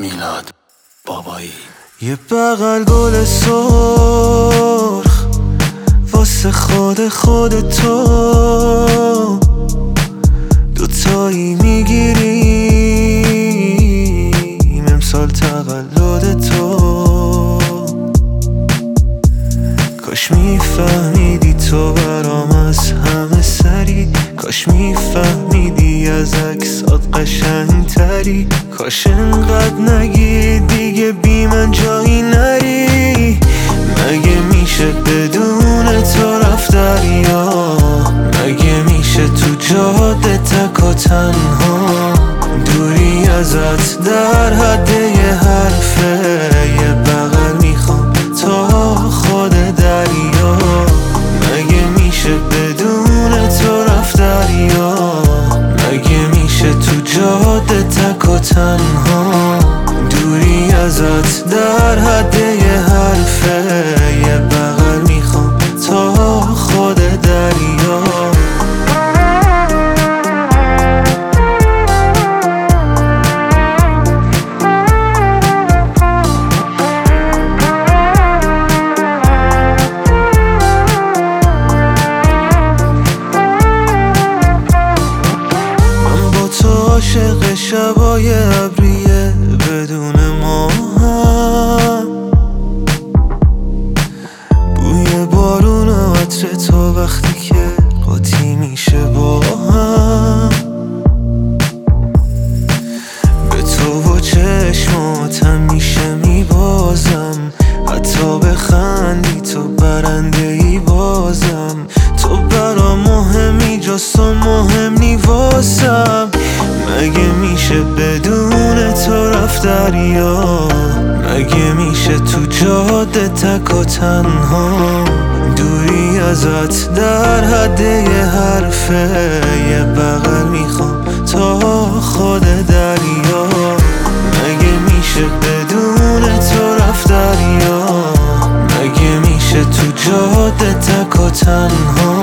میلاد بابایی. یه بغل گل سرخ واسه خود تو، دوتایی میگیریم امسال تولد تو. کاش میفهمیدی تو برام از همه سری، کاش میفهمیدی از عکسات قشنگ تری، کاش انقدر نگی دیگه بی من جایی نری. مگه میشه بدون تو رفت دریا؟ مگه میشه تو جاده تک و تنها؟ دوری ازت در حد یه حرفه، یه بغل میخوام تا خود دریا. مگه میشه بدون تو رفت دریا؟ مگه میشه تو جاده تک و تنها؟ دوری ازت در حد یه حرفه، یه بغل میخوام تا خود دریا. عاشق شبای ابریه بدون ماهم، بوی بارون و عطر تو وقتی که قاطی میشه با هم. به تو و چشماتم میشه میبازم، حتی بخندی تو برنده ای بازم. تو برا مهمی جست و مهم نی واسم. مگه میشه بدون تو رفت دریا؟ مگه میشه تو جاده تک و تنها؟ دوری ازت در حد یه حرفه، یه بغل میخوام تا خود دریا. مگه میشه بدون تو رفت دریا؟ مگه میشه تو جاده تک و تنها؟